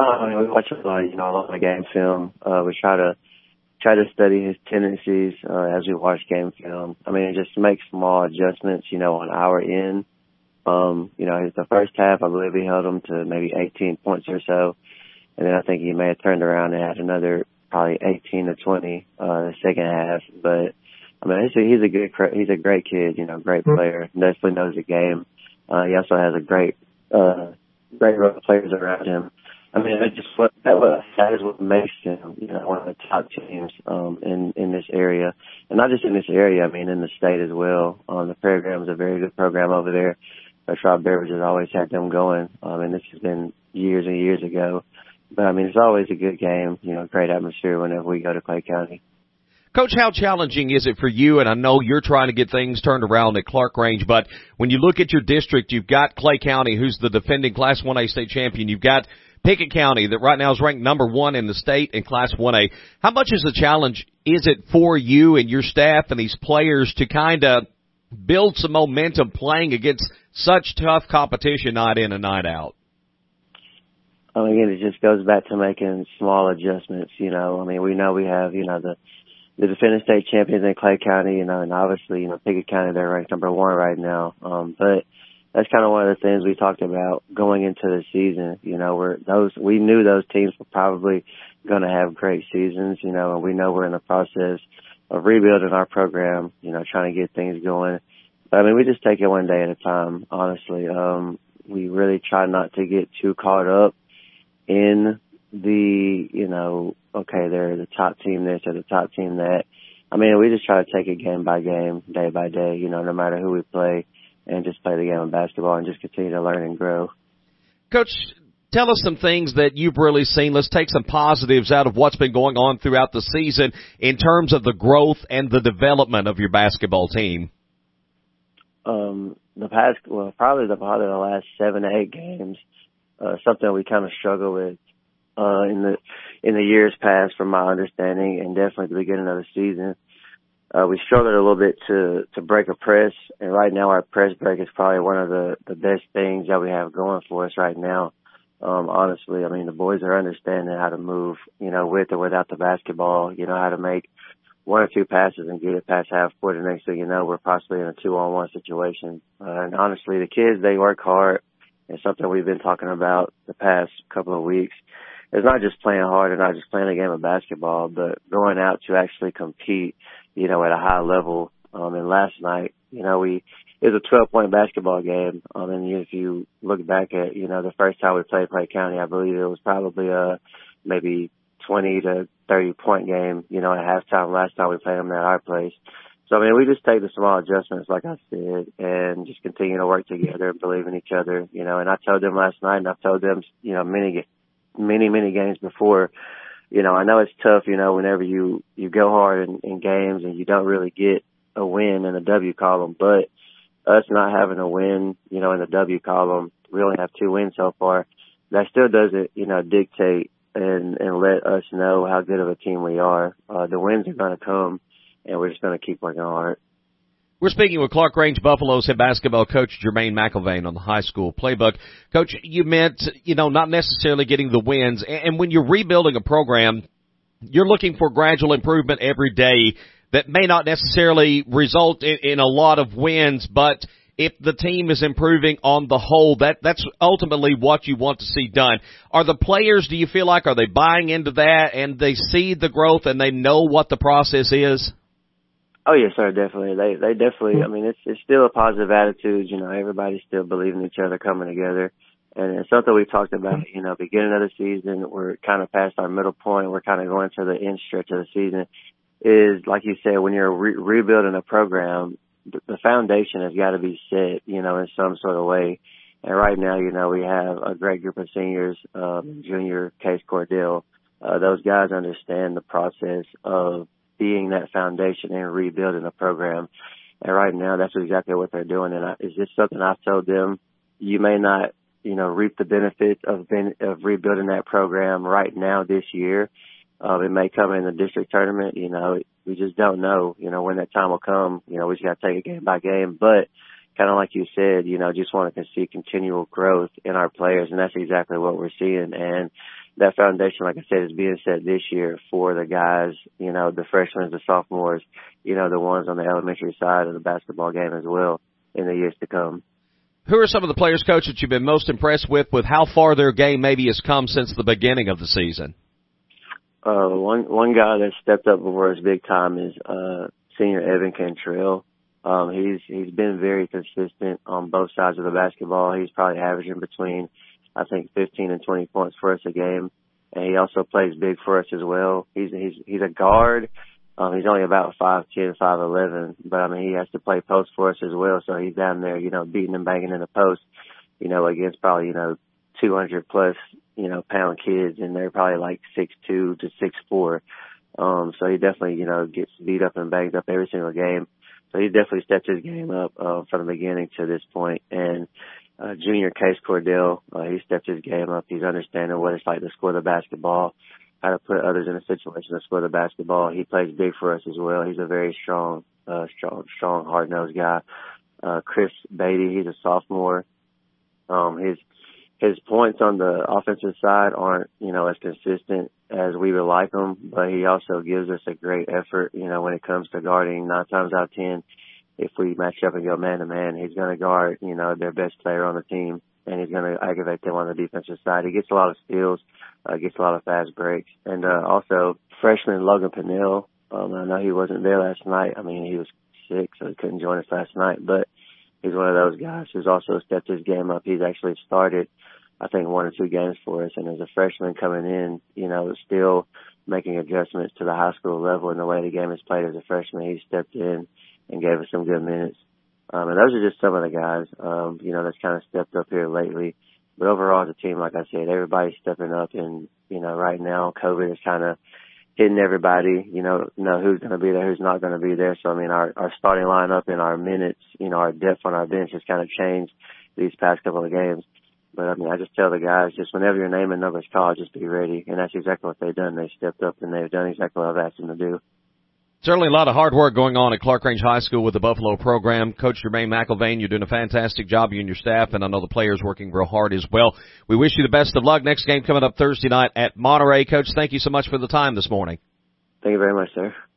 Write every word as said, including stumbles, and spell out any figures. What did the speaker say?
Uh, I mean, we watch a lot, you know, a lot of game film. Uh, we try to try to study his tendencies uh, as we watch game film. I mean, just make small adjustments, you know, on our end. Um, you know, the first half, I believe we held him to maybe eighteen points or so. And then I think he may have turned around and had another probably eighteen to twenty, uh, the second half. But, I mean, he's a, he's a good, he's a great kid, you know, great player. Definitely knows the game. Uh, he also has a great, uh, great row of players around him. I mean, it just what that, what that is what makes him, you know, one of the top teams um, in in this area, and not just in this area. I mean, in the state as well. Um, the program is a very good program over there. Schwab Beverage has always had them going, um, and this has been years and years ago. But I mean, it's always a good game. You know, great atmosphere whenever we go to Clay County. Coach, how challenging is it for you? And I know you're trying to get things turned around at Clarkrange, but when you look at your district, you've got Clay County, who's the defending Class one A state champion. You've got Pickett County, that right now is ranked number one in the state in Class one A. How much is a challenge is it for you and your staff and these players to kind of build some momentum playing against such tough competition night in and night out? Um, again, it just goes back to making small adjustments, you know. I mean, we know we have, you know, the the defending state champions in Clay County, you know, and obviously, you know, Pickett County, they're ranked number one right now. Um, but that's kind of one of the things we talked about going into the season. You know, we're those we knew those teams were probably going to have great seasons. You know, and we know we're in the process of rebuilding our program. You know, trying to get things going. But I mean, we just take it one day at a time. Honestly, um, we really try not to get too caught up in the, you know, okay, they're the top team this or the top team that. I mean, we just try to take it game by game, day by day. You know, no matter who we play. And just play the game of basketball and just continue to learn and grow. Coach, tell us some things that you've really seen. Let's take some positives out of what's been going on throughout the season in terms of the growth and the development of your basketball team. Um, the past, well, probably the, probably the last seven to eight games, uh, something we kind of struggle with uh, in the in the years past, from my understanding, and definitely at the beginning of the season. Uh, we struggled a little bit to, to break a press, and right now our press break is probably one of the, the best things that we have going for us right now. Um, honestly, I mean, the boys are understanding how to move, you know, with or without the basketball, you know, how to make one or two passes and get it past half court, and next thing you know, we're possibly in a two-on-one situation. Uh, and honestly, the kids, they work hard. It's something we've been talking about the past couple of weeks. It's not just playing hard and not just playing a game of basketball, but going out to actually compete, you know, at a high level. Um, and last night, you know, we, it was a twelve point basketball game. Um, and if you look back at, you know, the first time we played Clay County, I believe it was probably a maybe twenty to thirty point game, you know, at halftime last time we played them at our place. So, I mean, we just take the small adjustments, like I said, and just continue to work together and believe in each other, you know. And I told them last night, and I've told them, you know, many, many, many games before, you know, I know it's tough, you know, whenever you, you go hard in, in games and you don't really get a win in the W column, but us not having a win, you know, in the W column, we only have two wins so far. That still doesn't, you know, dictate and, and let us know how good of a team we are. Uh, the wins are going to come, and we're just going to keep working hard. We're speaking with Clarkrange Buffaloes head basketball coach Jermaine McIlvain on the high school playbook. Coach, you meant, you know, not necessarily getting the wins. And when you're rebuilding a program, you're looking for gradual improvement every day that may not necessarily result in, in a lot of wins, but if the team is improving on the whole, that that's ultimately what you want to see done. Are the players, do you feel like, are they buying into that and they see the growth and they know what the process is? Oh, yes, sir, definitely. They they definitely, I mean, it's it's still a positive attitude. You know, everybody's still believing in each other, coming together. And it's something we talked about, you know, beginning of the season. We're kind of past our middle point. We're kind of going to the end stretch of the season. Is, like you said, when you're re- rebuilding a program, the foundation has got to be set, you know, in some sort of way. And right now, you know, we have a great group of seniors, um, junior Case Cordell. Uh, those guys understand the process of being that foundation and rebuilding a program. And right now, that's exactly what they're doing. And I, it's just something I've told them. You may not, you know, reap the benefits of ben- of rebuilding that program right now this year. Uh, it may come in the district tournament. You know, we just don't know, you know, when that time will come. You know, we just got to take it game by game. But kind of like you said, you know, just want to see continual growth in our players. And that's exactly what we're seeing. And that foundation, like I said, is being set this year for the guys, you know, the freshmen, the sophomores, you know, the ones on the elementary side of the basketball game as well in the years to come. Who are some of the players, Coach, that you've been most impressed with, with how far their game maybe has come since the beginning of the season? Uh, one, one guy that stepped up for us big time is, uh, senior Evan Cantrell. Um, he's, he's been very consistent on both sides of the basketball. He's probably averaging between, I think, fifteen and twenty points for us a game. And he also plays big for us as well. He's, he's, he's a guard. Um, he's only about five ten, five eleven, but I mean, he has to play post for us as well. So he's down there, you know, beating and banging in the post, you know, against probably, you know, two hundred plus, you know, pound kids, and they're probably like six two to six four. Um, so he definitely, you know, gets beat up and banged up every single game. So he definitely stepped his game up, uh, from the beginning to this point. And, uh, junior Case Cordell, uh, he stepped his game up. He's understanding what it's like to score the basketball, how to put others in a situation to score the basketball. He plays big for us as well. He's a very strong, uh, strong, strong, hard-nosed guy. Uh, Chris Beatty, he's a sophomore. Um, his, his points on the offensive side aren't, you know, as consistent as we would like them, but he also gives us a great effort, you know, when it comes to guarding. Nine times out of ten, if we match up and go man-to-man, he's going to guard, you know, their best player on the team, and he's going to aggravate them on the defensive side. He gets a lot of steals, uh, gets a lot of fast breaks. And uh, also, freshman Logan Pennell, um, I know he wasn't there last night. I mean, he was sick, so he couldn't join us last night, but he's one of those guys who's also stepped his game up. He's actually started, I think, one or two games for us, and as a freshman coming in, you know, still making adjustments to the high school level and the way the game is played as a freshman, he stepped in and gave us some good minutes. Um, and those are just some of the guys, um, you know, that's kind of stepped up here lately. But overall, as a team, like I said, everybody's stepping up, and, you know, right now, COVID is kind of hitting everybody, you know, know who's going to be there, who's not going to be there. So, I mean, our, our starting lineup and our minutes, you know, our depth on our bench has kind of changed these past couple of games. But, I mean, I just tell the guys, just whenever your name and number is called, just be ready. And that's exactly what they've done. They stepped up, and they've done exactly what I've asked them to do. Certainly a lot of hard work going on at Clark Range High School with the Buffalo program. Coach Jermaine McIlvaine, you're doing a fantastic job, you and your staff, and I know the players working real hard as well. We wish you the best of luck. Next game coming up Thursday night at Monterey. Coach, thank you so much for the time this morning. Thank you very much, sir.